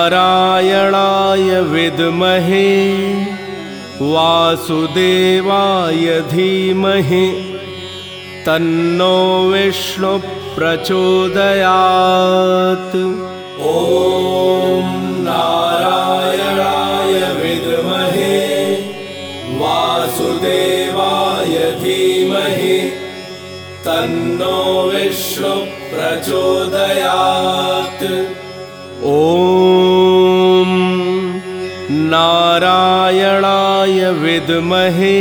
नारायणाय विद्महे वासुदेवाय धीमहि तन्नो विष्णु प्रचोदयात्। ॐ नारायणाय विद्महे वासुदेवाय धीमहि तन्नो विष्णु प्रचोदयात्। ॐ नारायणाय विद्महे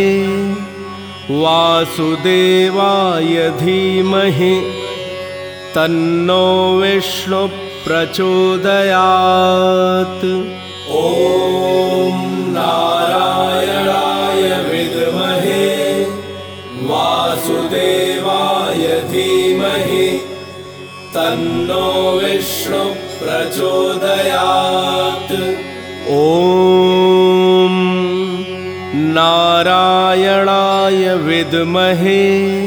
वासुदेवाय धीमहि तन्नो विष्णु प्रचोदयात्। ॐ नारायणाय विद्महे वासुदेवाय धीमहि तन्नो विष्णु प्रचोदयात्। ॐ नारायणाय विद्महे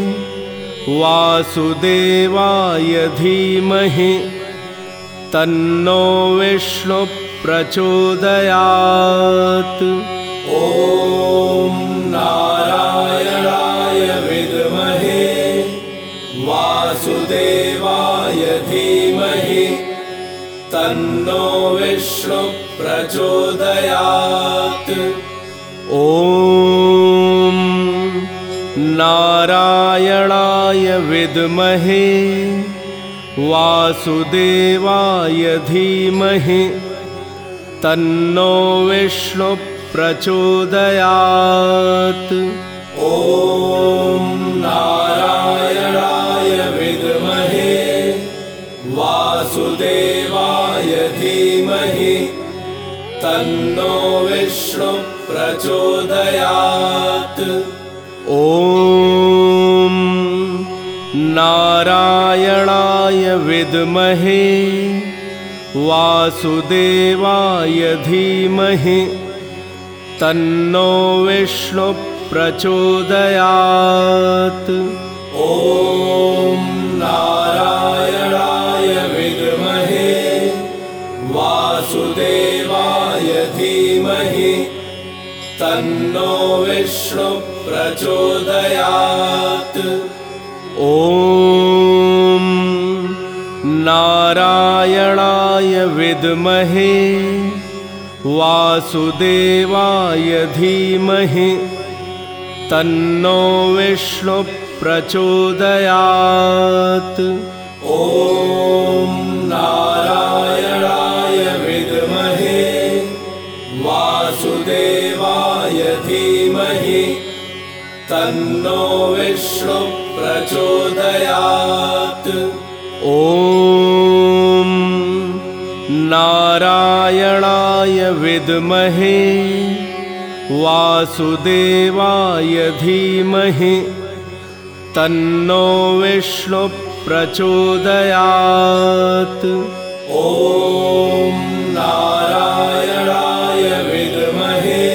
वासुदेवाय धीमहि तन्नो विष्णु प्रचोदयात्। ॐ नारायणाय विद्महे वासुदेवाय धीमहि तन्नो विष्णु प्रचोदयात्। ॐ नारायणाय विद्महे वासुदेवाय धीमहि तन्नो विष्णु प्रचोदयात्। ॐ नारायणाय विद्महे वासुदेवाय धीमहि तन्नो विष्णु प्रचोदयात्। ॐ नारायणाय विद्महे वासुदेवाय धीमहि तन्नो विष्णु प्रचोदयात्। ॐ नारायणाय विद्महे वासुदेवाय धीमहि तन्नो विष्णु प्रचोदयात्। ॐ नारायणाय विद्महे वासुदेवाय धीमहि तन्नो विष्णु प्रचोदयात्। ॐ नारायणाय विद्महे वासुदेवाय धीमहि तन्नो विष्णु प्रचोदयात्। ॐ नारायणाय विद्महे वासुदेवाय धीमहि तन्नो विष्णु प्रचोदयात्। ॐ नारायणाय विद्महे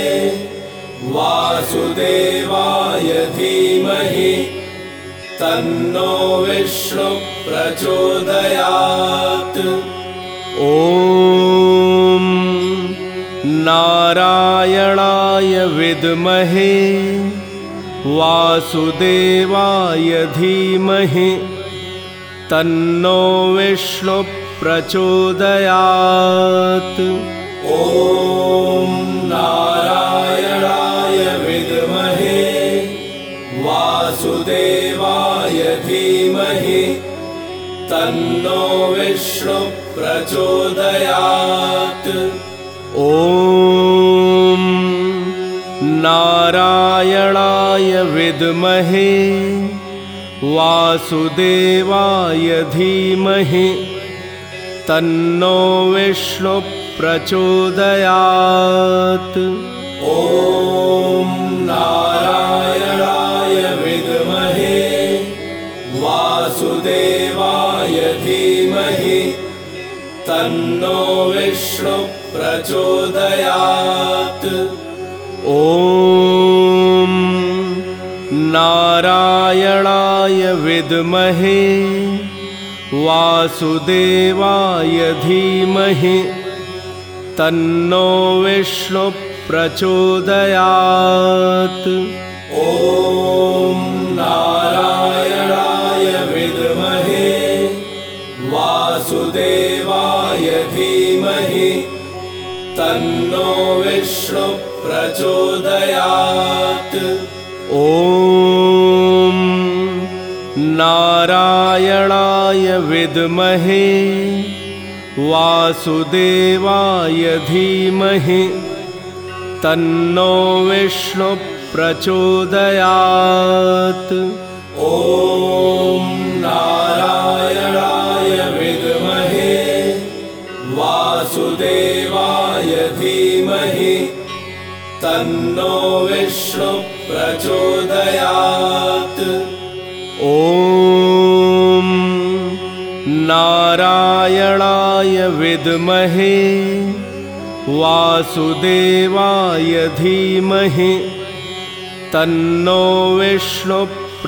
वासुदेवाय धीमहि तन्नो विष्णु प्रचोदयात्। ॐ नारायणाय विद्महे वासुदेवाय धीमहि तन्नो विष्णु प्रचोदयात्। ॐ नारायणाय विद्महे वासुदेवाय धीमहि तन्नो विष्णु प्रचोदयात्। ॐ नारायणाय विद्महे वासुदेवाय धीमहि तन्नो विष्णु प्रचोदयात्। ॐ नारायणाय विद्महे वासुदेवाय धीमहि तन्नो विष्णु प्रचोदयात्। ॐ नारायणाय विद्महे वासुदेवाय धीमहि तन्नो विष्णु प्रचोदयात्। ॐ नारायणाय विद्महे वासुदेवाय धीमहि तन्नो विष्णु प्रचोदयात्। ॐ नारायणाय विद्महे वासुदेवाय धीमहि तन्नो विष्णु प्रचोदयात्। ॐ नारायणाय विद्महे वासुदेवाय धीमहि तन्नो विष्णु प्रचोदयात्। ॐ नारायणाय विद्महे वासुदेवाय धीमहि तन्नो विष्णु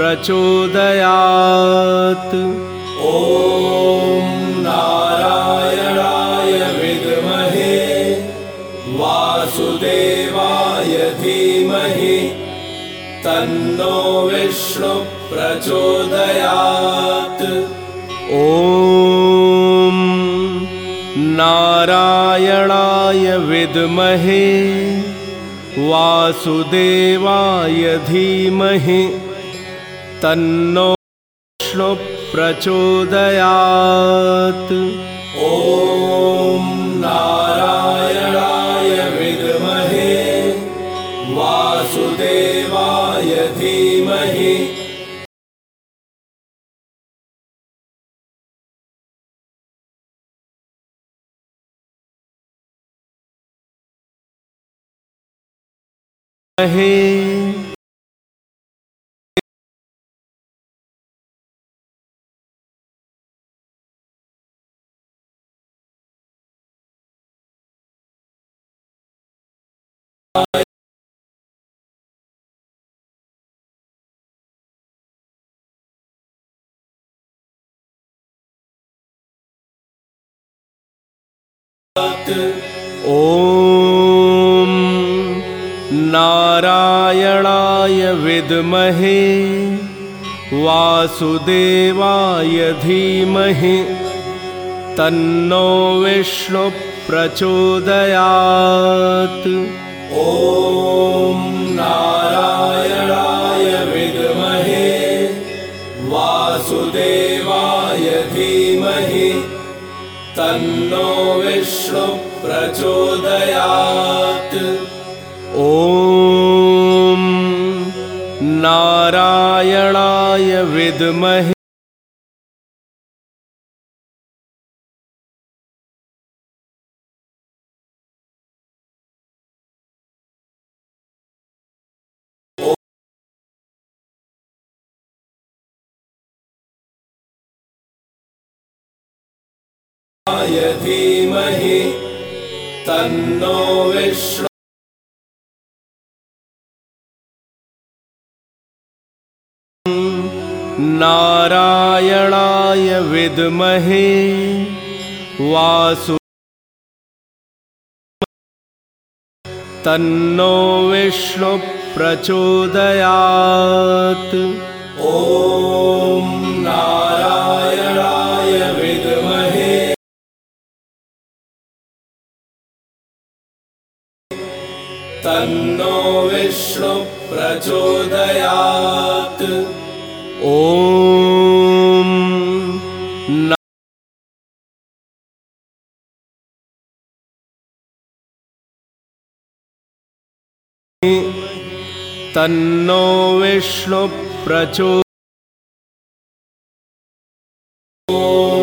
प्रचोदयात्। ॐ नारायणाय विद्महे वासुदेवाय धीमहि तन्नो विष्णु प्रचोदयात्। ॐ नारायणाय विद्महे वासुदेवाय धीमहि तन्नो विष्णु प्रचोदयात्। ॐ नारायणाय विद्महे वासुदेवाय धीमहि ॐ नारायणाय विद्महे वासुदेवाय धीमहि तन्नो विष्णु प्रचोदयात्। ॐ नारायणाय विद्महे वासुदेवाय धीमहि तन्नो विष्णु प्रचोदयात्। ॐ नारायणाय विद्महे धीमहि तन्नो विष्णु नारायणाय विद्महे वासु तन्नो विष्णु प्रचोदयात्। ॐ नारायणाय विद्महे तन्नो विष्णु प्रचोदयात्। ॐ तन्नो विष्णु प्रचोदयात्। ॐ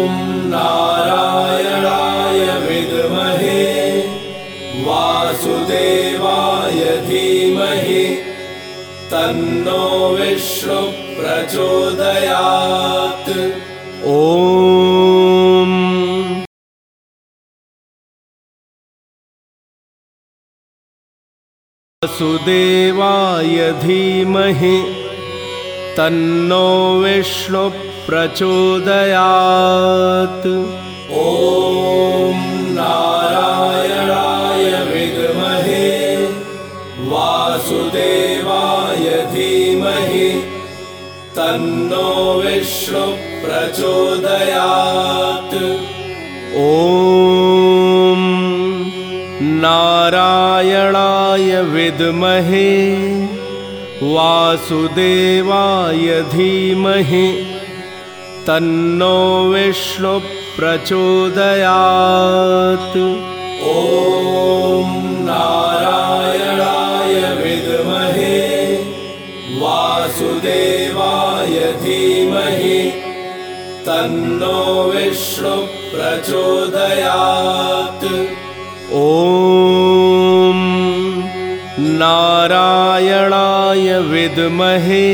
नारायणाय विद्महे वासुदेवाय धीमहि तन्नो विष्णु प्रचोदयात्। ॐ वासुदेवाय धीमहि तन्नो विष्णु प्रचोदयात्। ॐ नारायणाय वासुदेवाय धीमहि तन्नो विष्णु प्रचोदयात्। ॐ नारायणाय विद्महे वासुदेवाय धीमहि तन्नो विष्णु प्रचोदयात्। ॐ नारायणाय विद्महे वासुदेवाय धीमहि तन्नो विष्णु प्रचोदयात्। ॐ नारायणाय विद्महे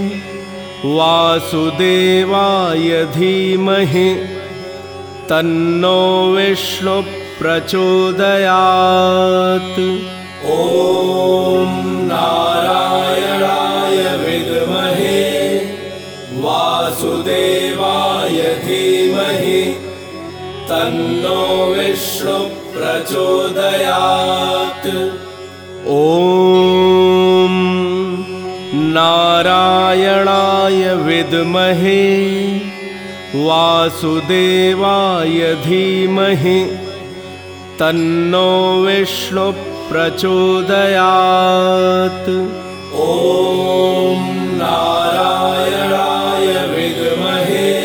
वासुदेवाय धीमहि तन्नो विष्णु प्रचोदयात्। ॐ नारायणाय विद्महे वासुदेवाय धीमहि तन्नो विष्णु प्रचोदयात्। ॐ नारायणाय विद्महे वासुदेवाय धीमहि तन्नो विष्णु प्रचोदयात्। ॐ नारायणाय विद्महे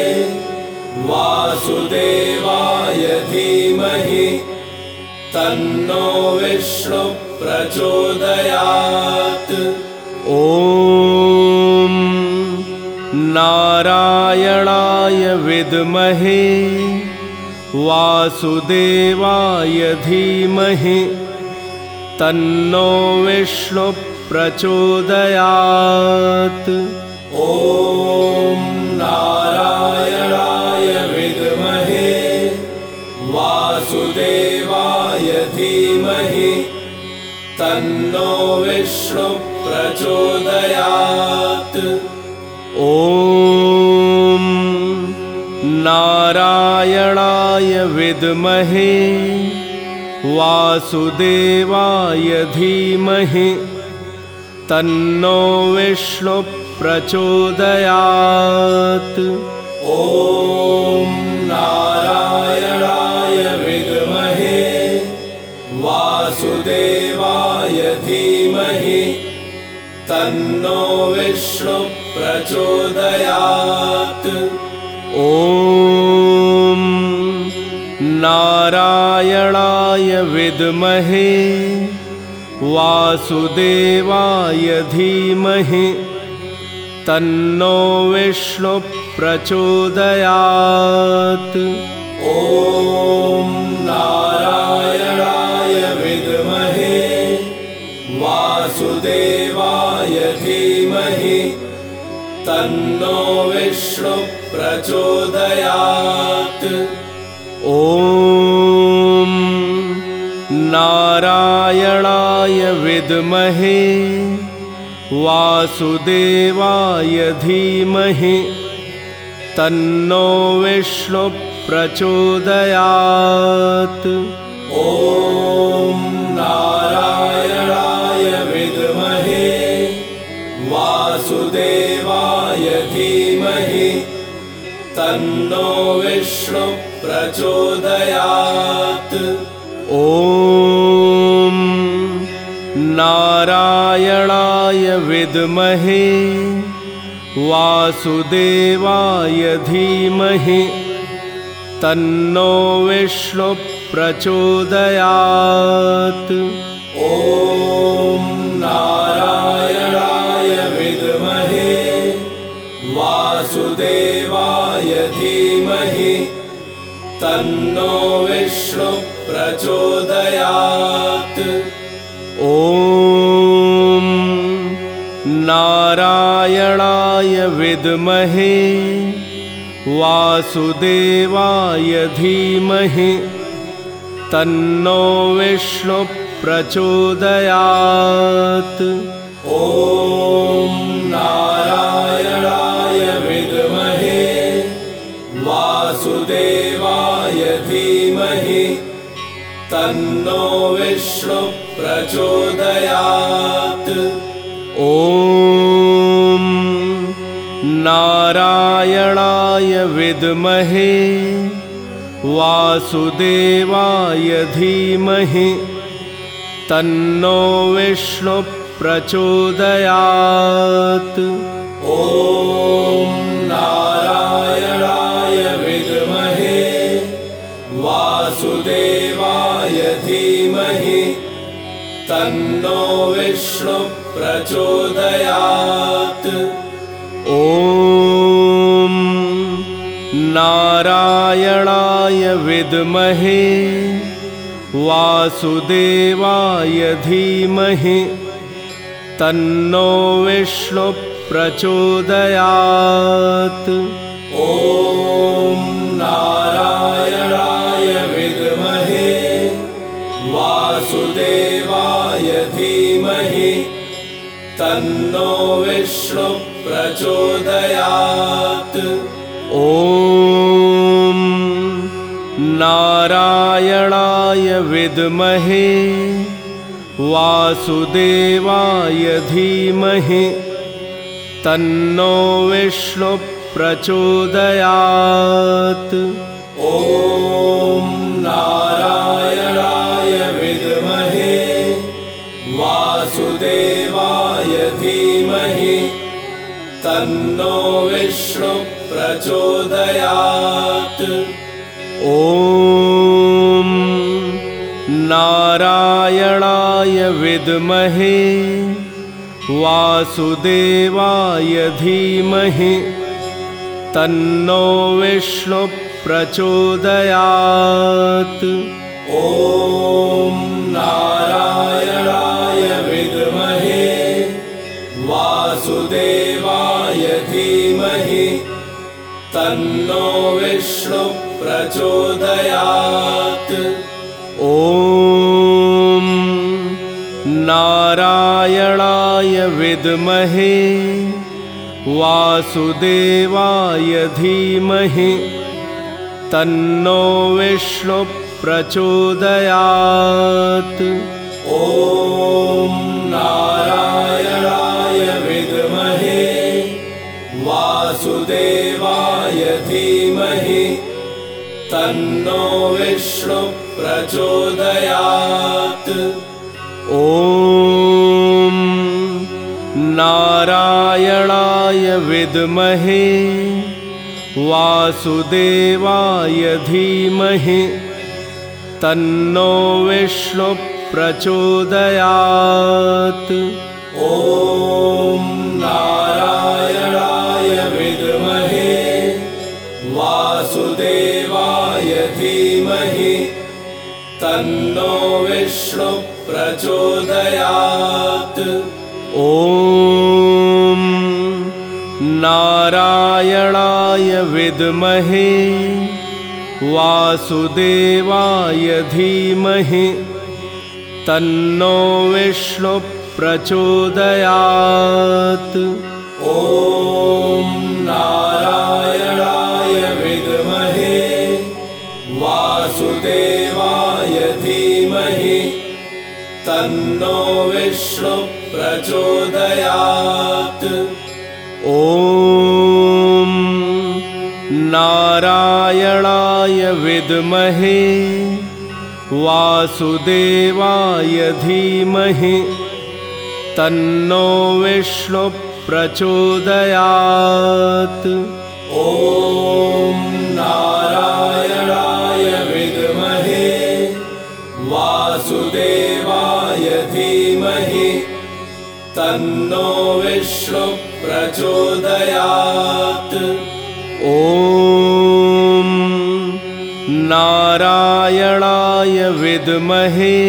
वासुदेवाय धीमहि तन्नो विष्णु प्रचोदयात्। ॐ नारायणाय विद्महे वासुदेवाय धीमहि तन्नो विष्णु प्रचोदयात्। ॐ नारायणाय विद्महे वासुदेवाय धीमहि तन्नो विष्णु प्रचोदयात्। ॐ नारायणाय विद्महे वासुदेवाय धीमहि तन्नो विष्णु प्रचोदयात्। ॐ नारायणाय विद्महे वासुदेवाय धीमहि तन्नो विष्णु प्रचोदयात्। ॐ नारायणाय विद्महे वासुदेवाय धीमहि तन्नो विष्णु प्रचोदयात्। ॐ नारायणाय विद्महे वासुदेवाय धीमहि तन्नो विष्णु प्रचोदयात्। ॐ नारायणाय विद्महे वासुदेवाय धीमहि तन्नो विष्णु प्रचोदयात्। ॐ नारायणाय विद्महे वासुदेवाय धीमहि तन्नो विष्णु प्रचोदयात्। ॐ नारायणाय विद्महे वासुदेवाय धीमहि तन्नो विष्णु प्रचोदयात्। ॐ नारायणाय विद्महे वासुदेवाय धीमहि तन्नो विष्णु प्रचोदयात्। ॐ नारायणाय विद्महे वासुदेवाय धीमहि तन्नो विष्णु प्रचोदयात्। ॐ नारायणाय विद्महे वासुदेवाय धीमहि तन्नो विष्णु प्रचोदयात्। ॐ नारायणाय विद्महे वासुदेवाय धीमहि तन्नो विष्णुः प्रचोदयात्। ॐ नारायणाय विद्महे वासुदेवाय धीमहि तन्नो विष्णुः प्रचोदयात्। ॐ नारायणाय विद्महे वासुदेवाय धीमहि तन्नो विष्णुः प्रचोदयात्। ॐ नारायणाय विद्महे वासुदेवाय धीमहि तन्नो विष्णुः प्रचोदयात्। ॐ नारायणाय विद्महे वासुदेवाय धीमहि तन्नो विष्णुः प्रचोदयात्। ॐ नारायणाय विद्महे वासुदेवाय धीमहि तन्नो विष्णुः प्रचोदयात्। ॐ नारायणाय विद्महे वासुदेवाय धीमहि तन्नो विष्णुः प्रचोदयात्। ॐ नारायणाय विद्महे वासुदेवाय धीमहि तन्नो विष्णुः प्रचोदयात्। ॐ नारायणाय विद्महे वासुदेवाय धीमहि तन्नो विष्णुः प्रचोदयात्। ॐ नारायणाय विद्महे वासुदेवाय धीमहि तन्नो विष्णुः प्रचोदयात्। ॐ नारायणाय विद्महे वासुदेवाय धीमहि तन्नो विष्णुः प्रचोदयात्। ॐ नारायणाय विद्महे वासुदेवाय धीमहि तन्नो विष्णुः प्रचोदयात्। ॐ नारायणाय विद्महे वासुदेवाय धीमहि तन्नो विष्णुः प्रचोदयात्। ॐ नारायणाय विद्महे वासुदेवाय धीमहि तन्नो विष्णुः प्रचोदयात्। ॐ नारायणाय विद्महे वासुदेवाय धीमहि तन्नो विष्णुः प्रचोदयात्। ॐ नारायणाय विद्महे वासुदेवाय धीमहि तन्नो विष्णुः प्रचोदयात्। ॐ नारायणाय विद्महे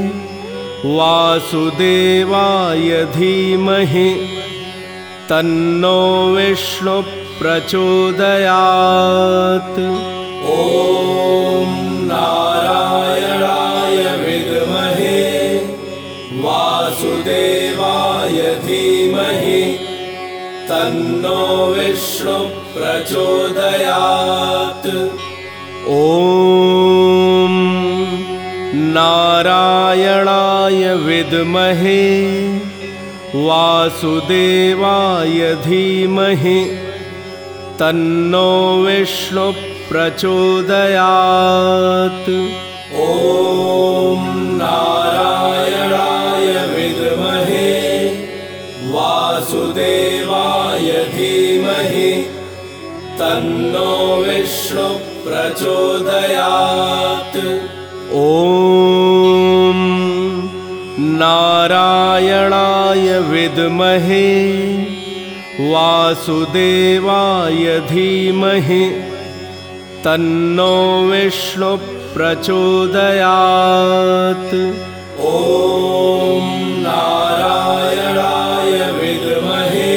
वासुदेवाय धीमहि तन्नो विष्णुः प्रचोदयात्। ॐ नारायणाय विद्महे वासुदेवाय धीमहि तन्नो विष्णुः प्रचोदयात्। ॐ नारायणाय विद्महे वासुदेवाय धीमहि तन्नो विष्णुः प्रचोदयात्। ॐ नारायणाय विद्महे वासुदेवाय धीमहि तन्नो विष्णुः प्रचोदयात्। ॐ नारायणाय विद्महे वासुदेवाय धीमहि तन्नो विष्णुः प्रचोदयात्। ॐ नारायणाय विद्महे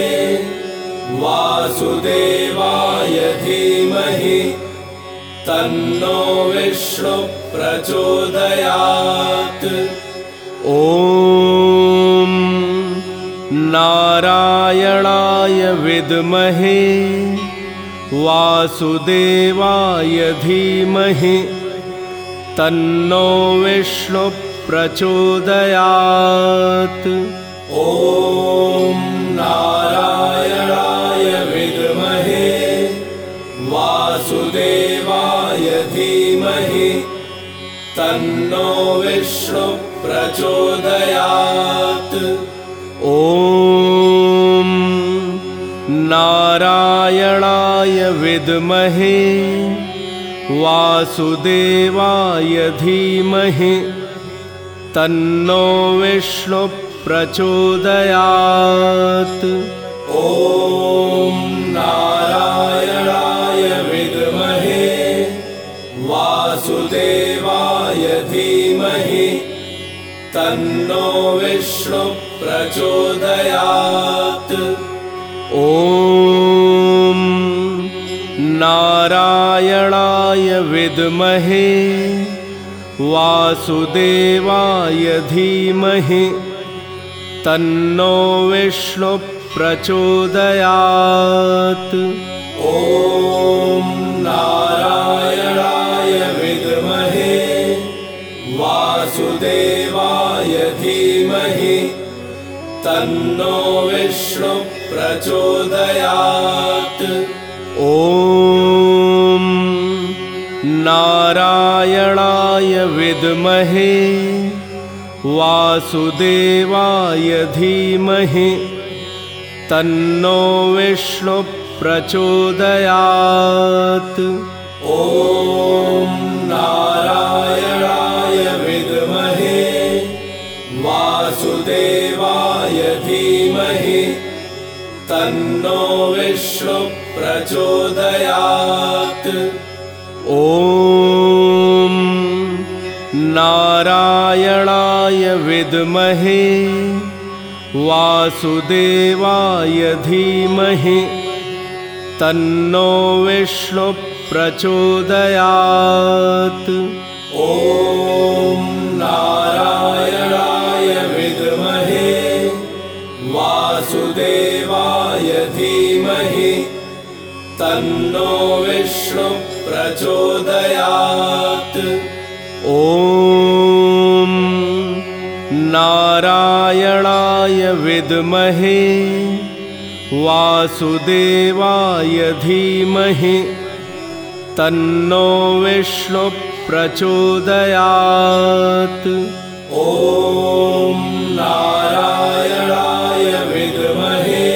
वासुदेवाय धीमहि तन्नो विष्णुः प्रचोदयात्। ॐ नारायणाय विद्महे वासुदेवाय धीमहि तन्नो विष्णुः प्रचोदयात्। ॐ नारायणाय विद्महे वासुदेवाय धीमहि तन्नो विष्णुः प्रचोदयात्। ॐ नारायणाय विद्महे वासुदेवाय धीमहि तन्नो विष्णुः प्रचोदयात्। ॐ नारायणाय विद्महे वासुदेवाय धीमहि तन्नो विष्णुः प्रचोदयात्। ॐ नारायणाय विद्महे वासुदेवाय धीमहि तन्नो विष्णुः प्रचोदयात्। ॐ नारायणाय विद्महे वासुदेवाय धीमहि तन्नो विष्णुः प्रचोदयात्। ॐ नारायणाय विद्महे वासुदेवाय धीमहि तन्नो विष्णुः प्रचोदयात्। ॐ नारायणाय विद्महे वासुदेवाय धीमहि तन्नो विष्णुः प्रचोदयात्। ॐ नारायणाय विद्महे वासुदेवाय धीमहि तन्नो विष्णुः प्रचोदयात्। ॐ नारायणाय विद्महे वासुदेवाय धीमहि तन्नो विष्णुः प्रचोदयात्। ॐ नारायणाय विद्महे वासुदेवाय धीमहि तन्नो विष्णुः प्रचोदयात्। ॐ नारायणाय विद्महे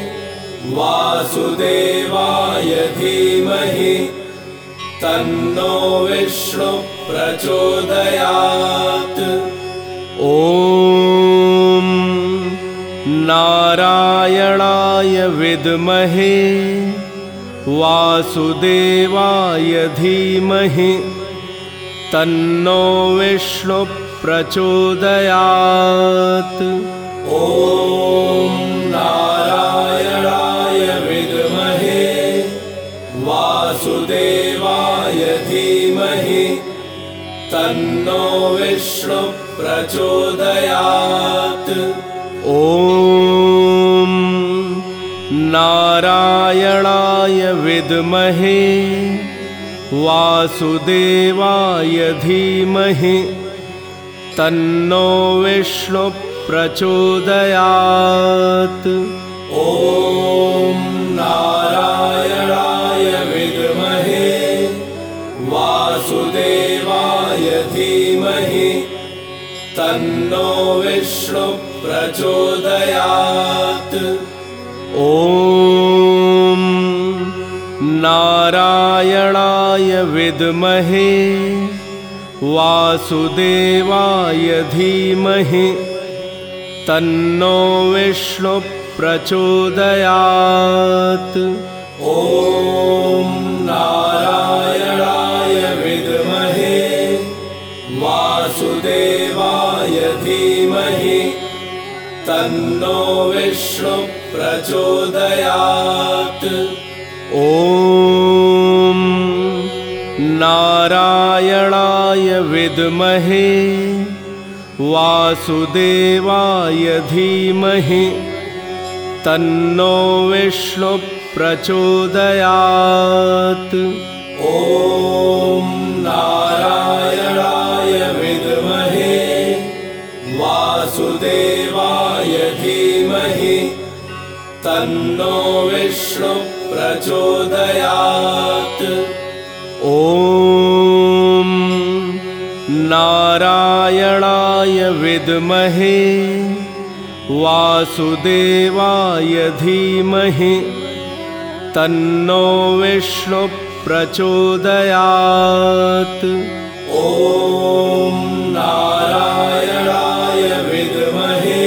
वासुदेवाय धीमहि तन्नो विष्णुः प्रचोदयात्। ॐ नारायणाय विद्महे वासुदेवाय धीमहि तन्नो विष्णुः प्रचोदयात्। ॐ नारायणाय विद्महे वासुदेवाय धीमहि तन्नो विष्णुः प्रचोदयात्। ॐ नारायणाय विद्महे वासुदेवाय धीमहि तन्नो विष्णुः प्रचोदयात्। ॐ नारायणाय विद्महे वासुदेवाय धीमहि तन्नो विष्णु प्रचोदयात्। ॐ नारायणाय विद्महे वासुदेवाय धीमहि तन्नो विष्णु प्रचोदयात्। ॐ नारायणाय विद्महे वासुदेवाय धीमहि तन्नो विष्णु प्रचोदयात्। ॐ नारायणाय विद्महे वासुदेवाय धीमहि तन्नो विष्णु प्रचोदयात्। ॐ नारायणाय विद्महे वासुदेवाय धीमहि तन्नो विष्णु प्रचोदयात्। ॐ नारायणाय विद्महे वासुदेवाय धीमहि तन्नो विष्णु प्रचोदयात्। ॐ नारायणाय विद्महे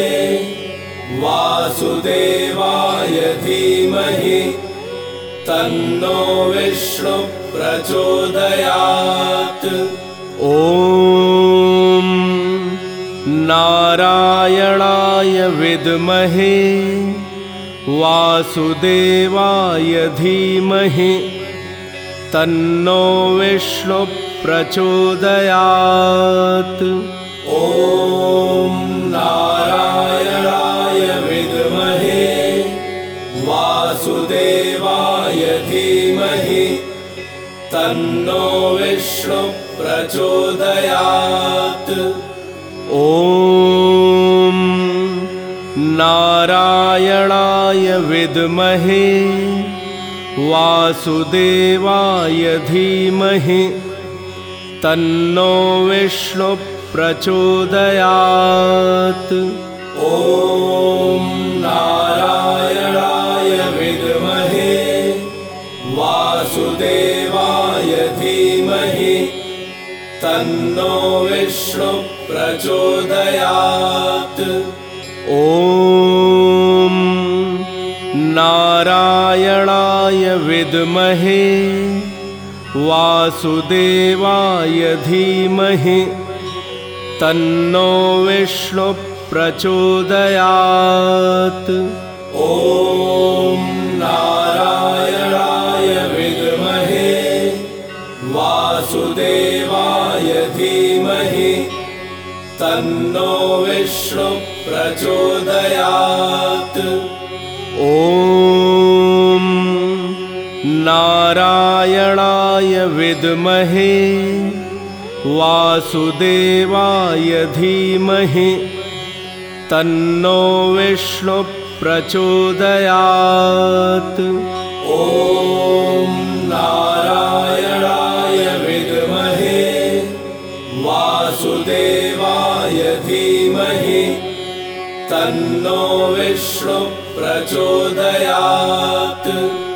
वासुदेवाय धीमहि तन्नो विष्णु प्रचोदयात्। ॐ नारायणाय विद्महे वासुदेवाय धीमहि तन्नो विष्णु प्रचोदयात्। ॐ नारायणाय विद्महे वासुदेवाय धीमहि तन्नो विष्णु प्रचोदयात्। ॐ नारायणाय विद्महे वासुदेवाय धीमहि तन्नो विष्णु प्रचोदयात्। ॐ नारायणाय विद्महे वासुदेवाय धीमहि तन्नो विष्णु प्रचोदयात्। ॐ नारायणाय विद्महे वासुदेवाय धीमहि तन्नो विष्णु प्रचोदयात्। ॐ नारायणाय विद्महे वासुदेवाय धीमहि तन्नो विष्णु प्रचोदयात्। ॐ नारायणाय विद्महे वासुदेवाय धीमहि तन्नो विष्णु प्रचोदयात्। ॐ नारायणाय विद्महे वासुदेवाय धीमहि तन्नो विष्णु प्रचोदयात्।